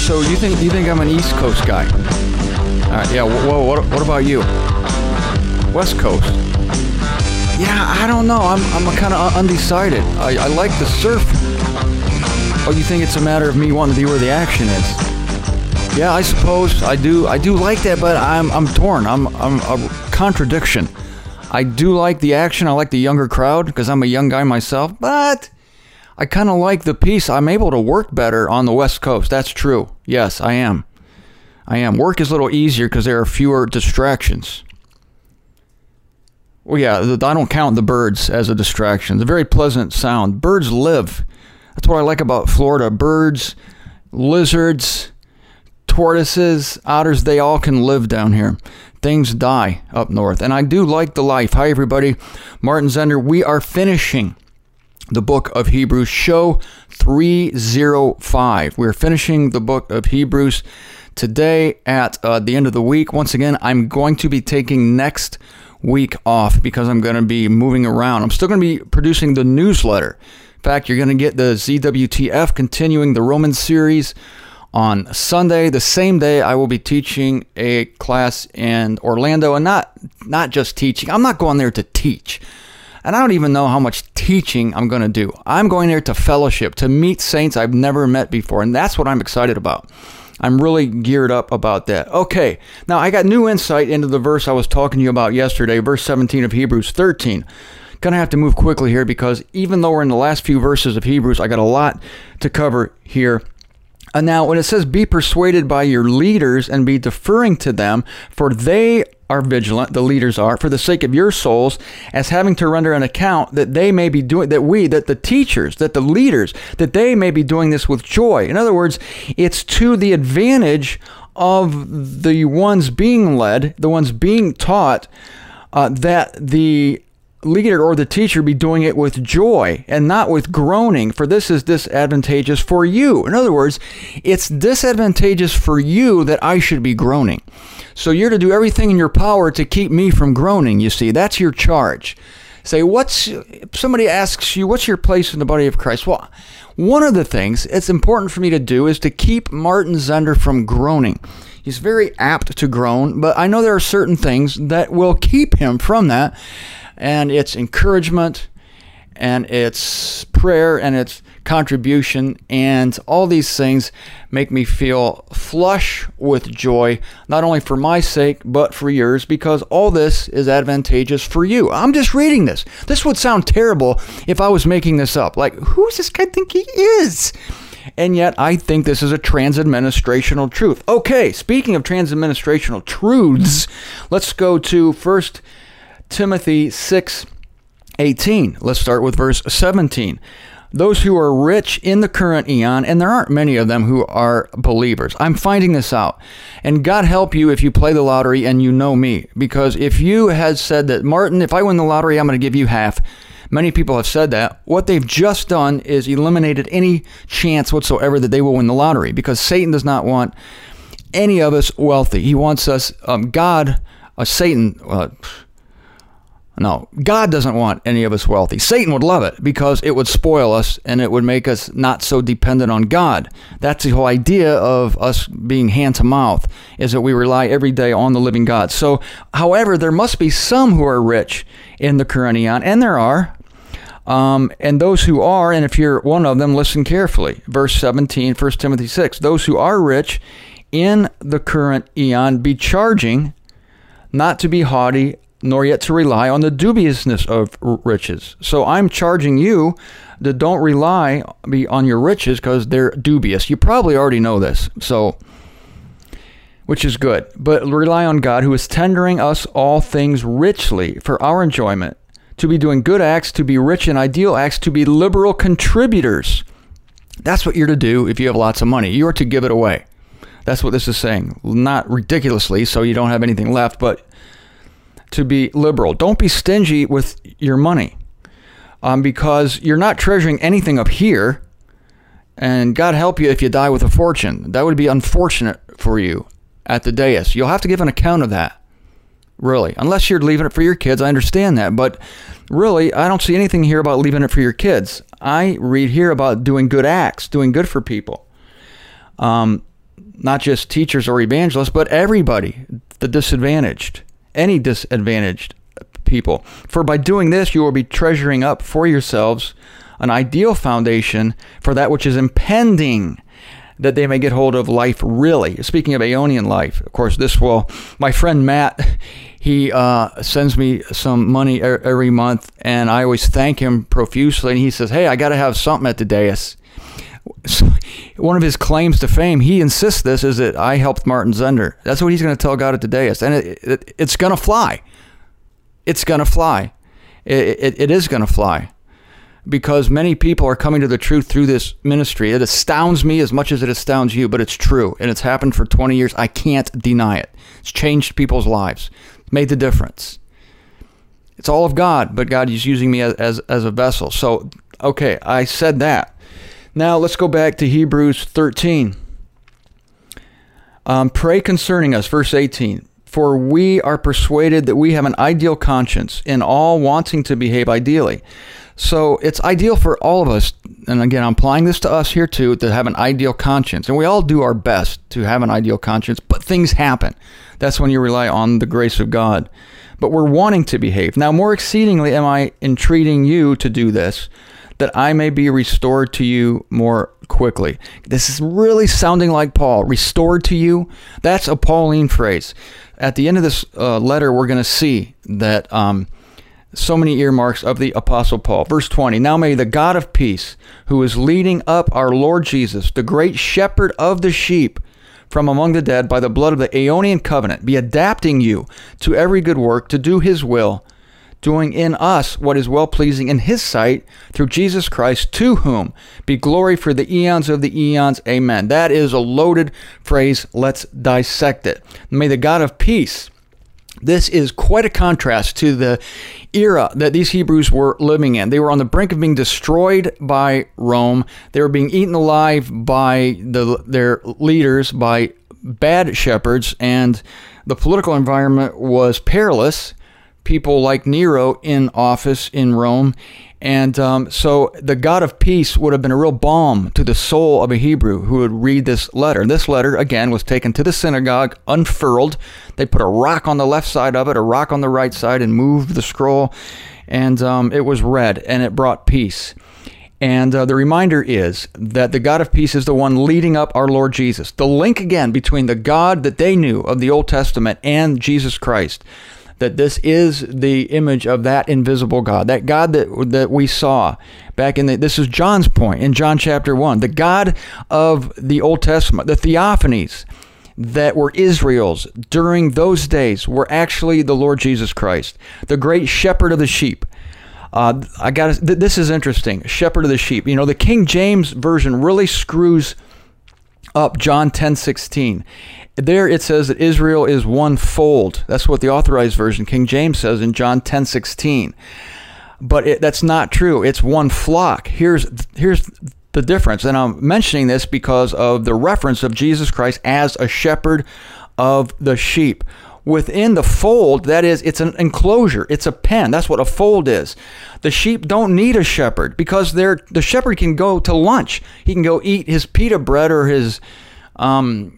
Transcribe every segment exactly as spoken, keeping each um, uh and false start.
so you think you think I'm an East Coast guy? All right, yeah. Whoa, what, what about you? West Coast? Yeah, I don't know. I'm I'm kind of undecided. I, I like the surf. Oh, you think it's a matter of me wanting to be where the action is? Yeah, I suppose I do. I do like that, but I'm I'm torn. I'm I'm a contradiction. I do like the action. I like the younger crowd because I'm a young guy myself, but I kind of like the peace. I'm able to work better on the West Coast. That's true. Yes, I am. I am. Work is a little easier because there are fewer distractions. Well, yeah, I don't count the birds as a distraction. It's a very pleasant sound. Birds live. That's what I like about Florida. Birds, lizards, tortoises, otters, they all can live down here. Things die up north. And I do like the life. Hi, everybody. Martin Zender. We are finishing the book of Hebrews, show three oh five. We're finishing the book of Hebrews today at uh, the end of the week. Once again, I'm going to be taking next week off because I'm going to be moving around. I'm still going to be producing the newsletter. In fact, you're going to get the Z W T F continuing the Romans series on Sunday. The same day I will be teaching a class in Orlando, and not not just teaching. I'm not going there to teach. And I don't even know how much teaching I'm going to do. I'm going there to fellowship, to meet saints I've never met before, and that's what I'm excited about. I'm really geared up about that. Okay, now I got new insight into the verse I was talking to you about yesterday, verse seventeen of Hebrews thirteen. Gonna have to move quickly here because even though we're in the last few verses of Hebrews, I got a lot to cover here. And now when it says, be persuaded by your leaders and be deferring to them, for they are vigilant, the leaders are, for the sake of your souls, as having to render an account, that they may be doing, that we, that the teachers, that the leaders, that they may be doing this with joy. In other words, it's to the advantage of the ones being led, the ones being taught, uh, that the leader or the teacher be doing it with joy and not with groaning, for this is disadvantageous for you. In other words, it's disadvantageous for you that I should be groaning. So you're to do everything in your power to keep me from groaning, you see. That's your charge. Say, what's, if somebody asks you, what's your place in the body of Christ? Well, one of the things it's important for me to do is to keep Martin Zender from groaning. He's very apt to groan, but I know there are certain things that will keep him from that. And it's encouragement, and it's prayer, and it's contribution, and all these things make me feel flush with joy, not only for my sake, but for yours, because all this is advantageous for you. I'm just reading this. This would sound terrible if I was making this up. Like, who does this guy think he is? And yet, I think this is a transadministrational truth. Okay, speaking of transadministrational truths, let's go to First Timothy six eighteen. Let's start with verse seventeen. Those who are rich in the current eon, and there aren't many of them who are believers. I'm finding this out. And God help you if you play the lottery and you know me. Because if you had said that, Martin, if I win the lottery, I'm going to give you half. Many people have said that. What they've just done is eliminated any chance whatsoever that they will win the lottery. Because Satan does not want any of us wealthy. He wants us, um, God, uh, Satan... Uh, No, God doesn't want any of us wealthy. Satan would love it because it would spoil us and it would make us not so dependent on God. That's the whole idea of us being hand to mouth, is that we rely every day on the living God. So, however, there must be some who are rich in the current eon, and there are. Um, and those who are, and if you're one of them, listen carefully. Verse seventeen, First Timothy six, those who are rich in the current eon be charging not to be haughty, nor yet to rely on the dubiousness of riches. So I'm charging you that don't rely on your riches because they're dubious. You probably already know this, so which is good. But rely on God, who is tendering us all things richly for our enjoyment, to be doing good acts, to be rich in ideal acts, to be liberal contributors. That's what you're to do if you have lots of money. You are to give it away. That's what this is saying. Not ridiculously, so you don't have anything left, but to be liberal. Don't be stingy with your money, um, because you're not treasuring anything up here, and God help you if you die with a fortune. That would be unfortunate for you at the dais. You'll have to give an account of that, really, unless you're leaving it for your kids. I understand that, but really, I don't see anything here about leaving it for your kids. I read here about doing good acts, doing good for people. Um, not just teachers or evangelists, but everybody, the disadvantaged, any disadvantaged people. For by doing this, you will be treasuring up for yourselves an ideal foundation for that which is impending, that they may get hold of life really. Speaking of Aeonian life, of course, this will, my friend Matt, he uh, sends me some money every month, and I always thank him profusely, and he says, hey, I got to have something at the dais. So one of his claims to fame, he insists this, is that I helped Martin Zender. That's what he's going to tell God at the dais, and it, it, it's going to fly. It's going to fly. It, it, it is going to fly. Because many people are coming to the truth through this ministry. It astounds me as much as it astounds you, but it's true. And it's happened for twenty years. I can't deny it. It's changed people's lives. It's made the difference. It's all of God, but God is using me as, as, as a vessel. So, okay, I said that. Now let's go back to Hebrews thirteen. Um, Pray concerning us, verse eighteen. For we are persuaded that we have an ideal conscience in all wanting to behave ideally. So it's ideal for all of us, and again, I'm applying this to us here too, to have an ideal conscience. And we all do our best to have an ideal conscience, but things happen. That's when you rely on the grace of God. But we're wanting to behave. Now, more exceedingly am I entreating you to do this, that I may be restored to you more quickly. This is really sounding like Paul. Restored to you, that's a Pauline phrase. At the end of this uh, letter, we're going to see that um, so many earmarks of the Apostle Paul. Verse twenty, now may the God of peace, who is leading up our Lord Jesus, the great shepherd of the sheep, from among the dead by the blood of the Aeonian covenant, be adapting you to every good work to do his will, doing in us what is well-pleasing in his sight, through Jesus Christ, to whom be glory for the eons of the eons. Amen. That is a loaded phrase. Let's dissect it. May the God of peace. This is quite a contrast to the era that these Hebrews were living in. They were on the brink of being destroyed by Rome. They were being eaten alive by the, their leaders, by bad shepherds, and the political environment was perilous. People like Nero in office in Rome. And um, so the God of peace would have been a real balm to the soul of a Hebrew who would read this letter. And this letter, again, was taken to the synagogue, unfurled. They put a rock on the left side of it, a rock on the right side, and moved the scroll. And um, it was read, and it brought peace. And uh, the reminder is that the God of peace is the one leading up our Lord Jesus. The link, again, between the God that they knew of the Old Testament and Jesus Christ, that this is the image of that invisible God, that God that that we saw back in the, this is John's point in John chapter one, the God of the Old Testament, the theophanies that were Israel's during those days were actually the Lord Jesus Christ, the great shepherd of the sheep. Uh, I got th- this is interesting, shepherd of the sheep. You know, the King James Version really screws up John ten sixteen. There it says that Israel is one fold. That's what the Authorized Version, King James, says in John ten sixteen. But it, that's not true. It's one flock. Here's here's the difference. And I'm mentioning this because of the reference of Jesus Christ as a shepherd of the sheep. Within the fold, that is, it's an enclosure. It's a pen. That's what a fold is. The sheep don't need a shepherd because they're, the shepherd can go to lunch. He can go eat his pita bread or his... Um,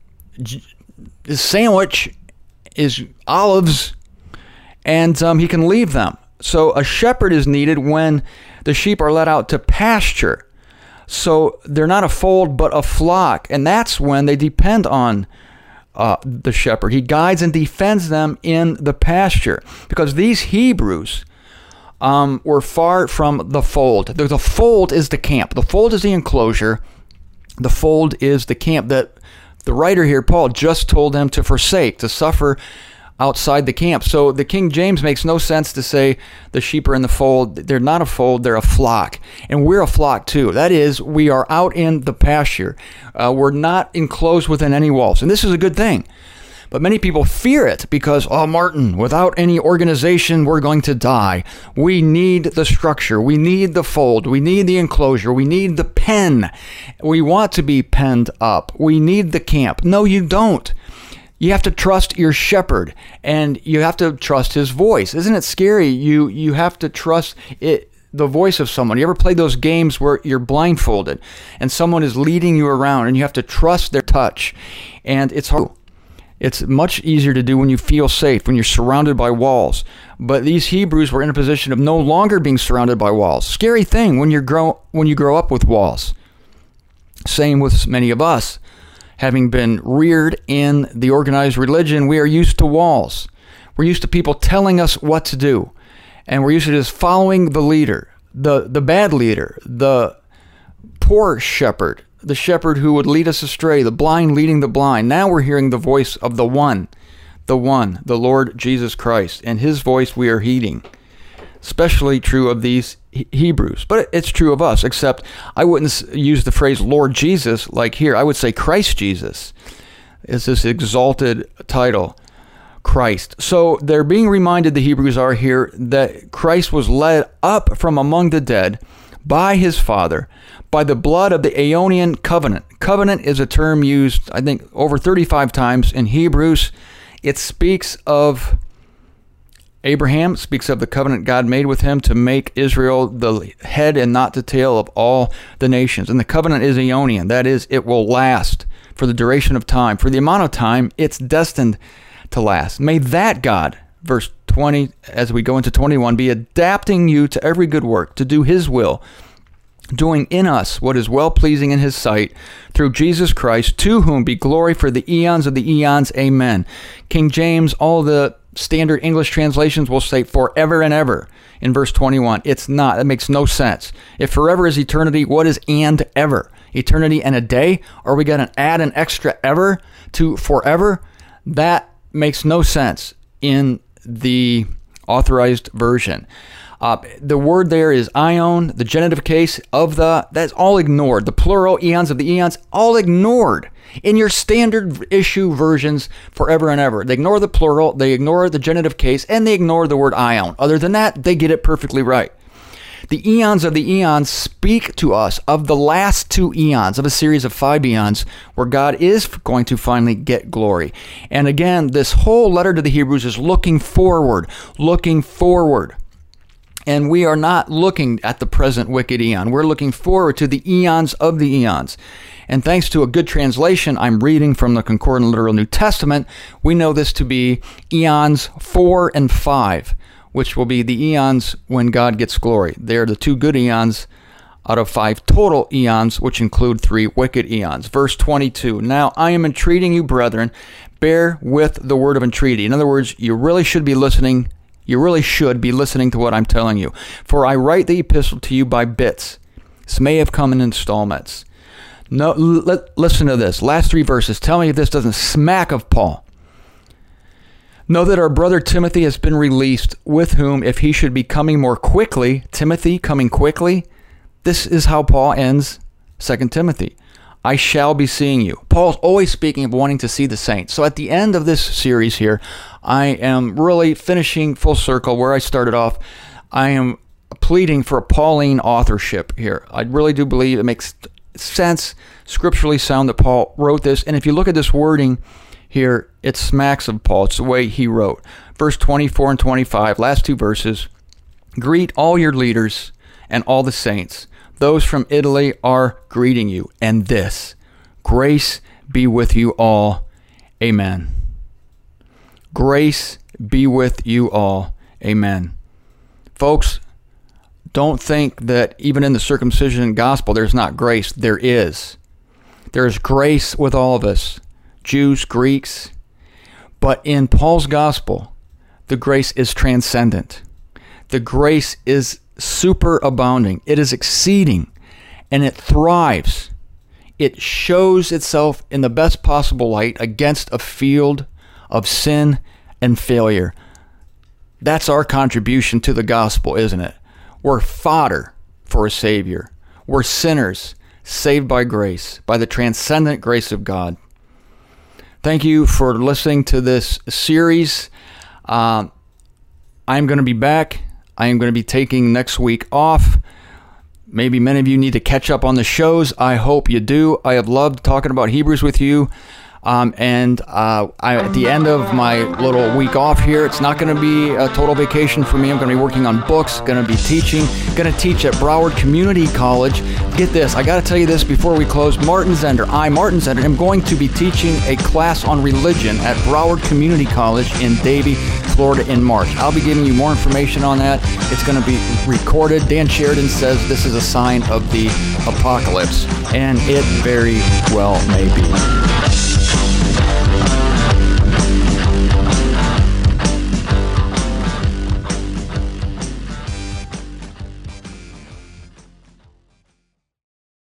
his sandwich, his olives, and um, he can leave them. So a shepherd is needed when the sheep are let out to pasture. So they're not a fold, but a flock. And that's when they depend on uh, the shepherd. He guides and defends them in the pasture. Because these Hebrews um, were far from the fold. The, the fold is the camp. The fold is the enclosure. The fold is the camp that the writer here, Paul, just told them to forsake, to suffer outside the camp. So the King James makes no sense to say the sheep are in the fold. They're not a fold, they're a flock. And we're a flock too. That is, we are out in the pasture. Uh, we're not enclosed within any walls. And this is a good thing. But many people fear it because, oh, Martin, without any organization, we're going to die. We need the structure. We need the fold. We need the enclosure. We need the pen. We want to be penned up. We need the camp. No, you don't. You have to trust your shepherd, and you have to trust his voice. Isn't it scary? You you have to trust it. the voice of someone? You ever played those games where you're blindfolded and someone is leading you around and you have to trust their touch? And it's hard. It's much easier to do when you feel safe, when you're surrounded by walls. But these Hebrews were in a position of no longer being surrounded by walls. Scary thing when you grow when you grow up with walls. Same with many of us. Having been reared in the organized religion, we are used to walls. We're used to people telling us what to do. And we're used to just following the leader, the, the bad leader, the poor shepherd, the shepherd who would lead us astray, the blind leading the blind. Now we're hearing the voice of the one, the one, the Lord Jesus Christ. And his voice we are heeding. Especially true of these Hebrews. But it's true of us, except I wouldn't use the phrase Lord Jesus like here. I would say Christ Jesus is this exalted title, Christ. So they're being reminded, the Hebrews are here, that Christ was led up from among the dead by his Father, by the blood of the Aeonian covenant. Covenant is a term used, I think, over thirty-five times in Hebrews. It speaks of Abraham, speaks of the covenant God made with him to make Israel the head and not the tail of all the nations. And the covenant is Aeonian. That is, it will last for the duration of time. For the amount of time it's destined to last. May that God, verse twenty, as we go into twenty-one, be adapting you to every good work, to do his will, doing in us what is well-pleasing in his sight, through Jesus Christ, to whom be glory for the eons of the eons. Amen. King James, all the standard English translations will say forever and ever in verse twenty-one. It's not. That makes no sense. If forever is eternity, what is and ever? Eternity and a day? Are we going to add an extra ever to forever? That makes no sense in the authorized version. Uh, the word there is ion, the genitive case of the, that's all ignored. The plural, eons of the eons, all ignored in your standard issue versions forever and ever. They ignore the plural, they ignore the genitive case, and they ignore the word ion. Other than that, they get it perfectly right. The eons of the eons speak to us of the last two eons of a series of five eons where God is going to finally get glory. And again, this whole letter to the Hebrews is looking forward, looking forward. And we are not looking at the present wicked eon. We're looking forward to the eons of the eons. And thanks to a good translation, I'm reading from the Concordant Literal New Testament, we know this to be eons four and five, which will be the eons when God gets glory. They're the two good eons out of five total eons, which include three wicked eons. Verse twenty-two, now I am entreating you, brethren, bear with the word of entreaty. In other words, you really should be listening You really should be listening to what I'm telling you. For I write the epistle to you by bits. This may have come in installments. No, l- listen to this. Last three verses. Tell me if this doesn't smack of Paul. Know that our brother Timothy has been released, with whom, if he should be coming more quickly, Timothy coming quickly, this is how Paul ends Second Timothy. I shall be seeing you. Paul's always speaking of wanting to see the saints. So at the end of this series here, I am really finishing full circle where I started off. I am pleading for a Pauline authorship here. I really do believe it makes sense, scripturally sound, that Paul wrote this. And if you look at this wording here, it smacks of Paul. It's the way he wrote. Verse twenty-four and twenty-five, last two verses. Greet all your leaders and all the saints. Those from Italy are greeting you. And this, grace be with you all. Amen. Grace be with you all. Amen. Folks, don't think that even in the circumcision gospel there's not grace. There is. There is grace with all of us, Jews, Greeks. But in Paul's gospel, the grace is transcendent. The grace is superabounding. It is exceeding, and it thrives. It shows itself in the best possible light against a field of sin and failure. That's our contribution to the gospel, isn't it? We're fodder for a Savior. We're sinners saved by grace, by the transcendent grace of God. Thank you for listening to this series. Uh, I'm going to be back. I am going to be taking next week off. Maybe many of you need to catch up on the shows. I hope you do. I have loved talking about Hebrews with you. Um, and uh, I, at the end of my little week off here, it's not going to be a total vacation for me. I'm going to be working on books, going to be teaching, going to teach at Broward Community College. Get this, I got to tell you this before we close. Martin Zender, I, Martin Zender, am going to be teaching a class on religion at Broward Community College in Davie, Florida in March. I'll be giving you more information on that. It's going to be recorded. Dan Sheridan says this is a sign of the apocalypse, and it very well may be.